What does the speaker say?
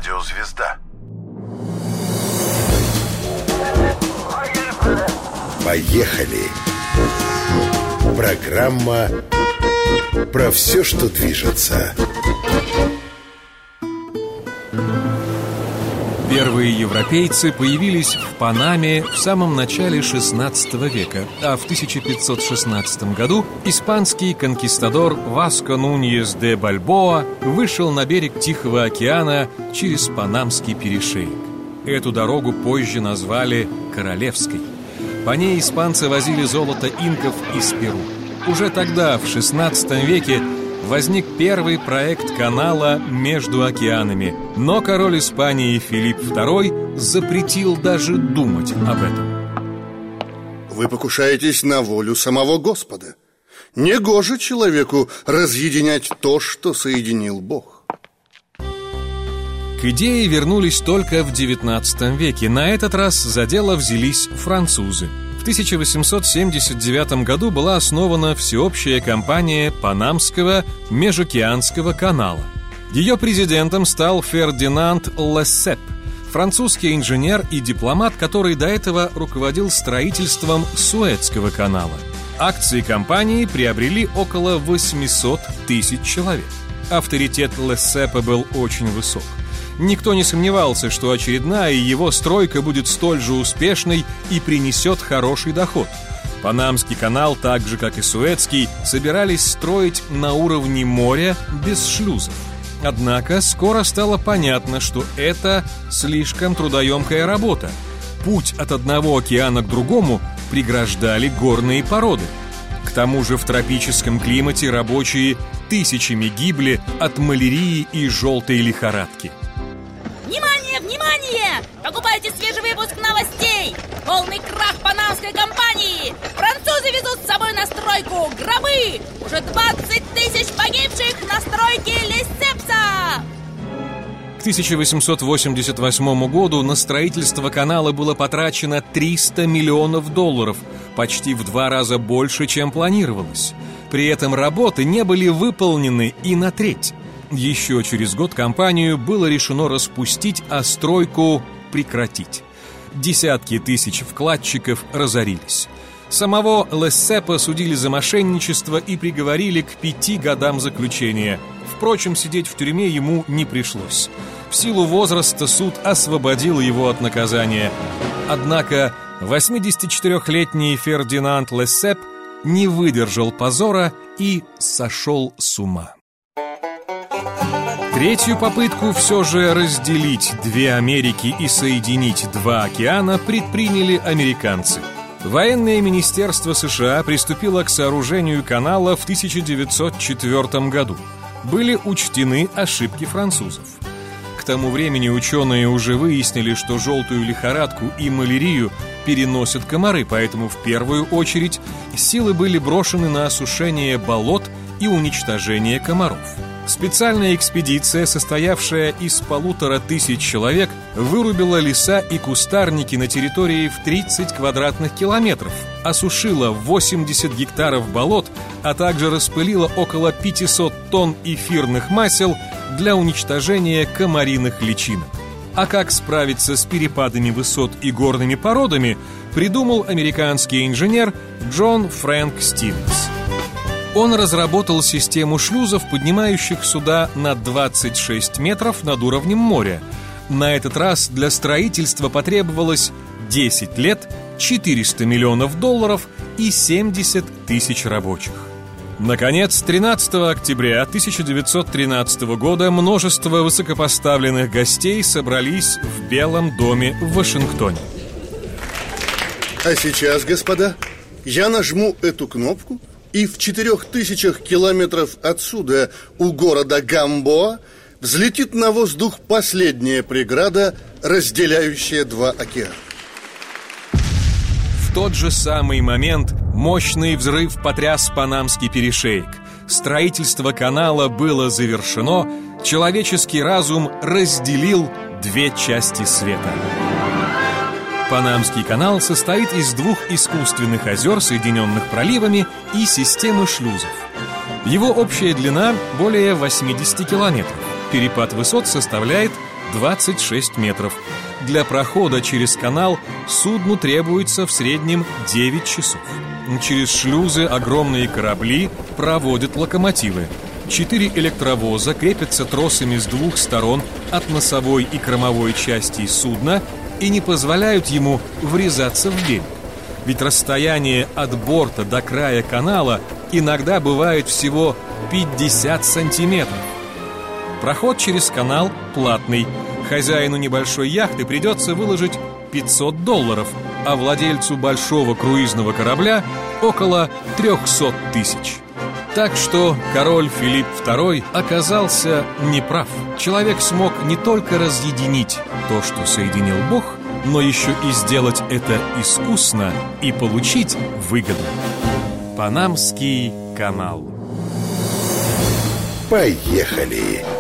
Радиозвезда. Поехали! Программа про все, что движется. Первые европейцы появились в Панаме в самом начале XVI века, а в 1516 году испанский конкистадор Васко Нуньес де Бальбоа вышел на берег Тихого океана через Панамский перешеек. Эту дорогу позже назвали Королевской. По ней испанцы возили золото инков из Перу. Уже тогда, в XVI веке, возник первый проект канала между океанами, но король Испании Филипп II запретил даже думать об этом. Вы покушаетесь на волю самого Господа. Негоже человеку разъединять то, что соединил Бог. К идее вернулись только в XIX веке. На этот раз за дело взялись французы. В 1879 году была основана всеобщая компания Панамского межокеанского канала. Ее президентом стал Фердинанд Лессеп, французский инженер и дипломат, который до этого руководил строительством Суэцкого канала. Акции компании приобрели около 800 тысяч человек. Авторитет Лессепа был очень высок. Никто не сомневался, что очередная его стройка будет столь же успешной и принесет хороший доход. Панамский канал, так же как и Суэцкий, собирались строить на уровне моря без шлюзов. Однако скоро стало понятно, что это слишком трудоемкая работа. Путь от одного океана к другому преграждали горные породы. К тому же в тропическом климате рабочие тысячами гибли от малярии и желтой лихорадки. Внимание, внимание! Покупайте свежий выпуск новостей! Полный крах панамской компании! Французы везут с собой на стройку гробы! Уже 20 тысяч погибших на стройке Лессепса! К 1888 году на строительство канала было потрачено $300 миллионов, почти в 2 раза больше, чем планировалось. При этом работы не были выполнены и на треть. Еще через год компанию было решено распустить, а стройку прекратить. Десятки тысяч вкладчиков разорились. Самого Лессепа судили за мошенничество и приговорили к 5 годам заключения. Впрочем, сидеть в тюрьме ему не пришлось. В силу возраста суд освободил его от наказания. Однако 84-летний Фердинанд Лессеп не выдержал позора и сошел с ума. Третью попытку все же разделить 2 Америки и соединить 2 океана предприняли американцы. Военное министерство США приступило к сооружению канала в 1904 году. Были учтены ошибки французов. К тому времени ученые уже выяснили, что желтую лихорадку и малярию переносят комары, поэтому в первую очередь силы были брошены на осушение болот и уничтожение комаров. Специальная экспедиция, состоявшая из 1500 человек, вырубила леса и кустарники на территории в 30 квадратных километров, осушила 80 гектаров болот, а также распылила около 500 тонн эфирных масел для уничтожения комариных личинок. А как справиться с перепадами высот и горными породами, придумал американский инженер Джон Фрэнк Стивенс. Он разработал систему шлюзов, поднимающих суда на 26 метров над уровнем моря. На этот раз для строительства потребовалось 10 лет, $400 миллионов и 70 тысяч рабочих. Наконец, 13 октября 1913 года множество высокопоставленных гостей собрались в Белом доме в Вашингтоне. А сейчас, господа, я нажму эту кнопку, и в 4000 километров отсюда, у города Гамбоа, взлетит на воздух последняя преграда, разделяющая 2 океана. В тот же самый момент мощный взрыв потряс Панамский перешеек. Строительство канала было завершено, человеческий разум разделил 2 части света. Панамский канал состоит из 2 искусственных озер, соединенных проливами, и системы шлюзов. Его общая длина более 80 километров. перепад высот составляет 26 метров. Для прохода через канал судну требуется в среднем 9 часов. Через шлюзы огромные корабли проводят локомотивы. 4 электровоза крепятся тросами с двух сторон от носовой и кормовой части судна и не позволяют ему врезаться в берег. Ведь расстояние от борта до края канала иногда бывает всего 50 сантиметров. Проход через канал платный. Хозяину небольшой яхты придется выложить $500, а владельцу большого круизного корабля около 300 тысяч. Так что король Филипп II оказался неправ. Человек смог не только разъединить то, что соединил Бог, но еще и сделать это искусно и получить выгоду. Панамский канал. Поехали!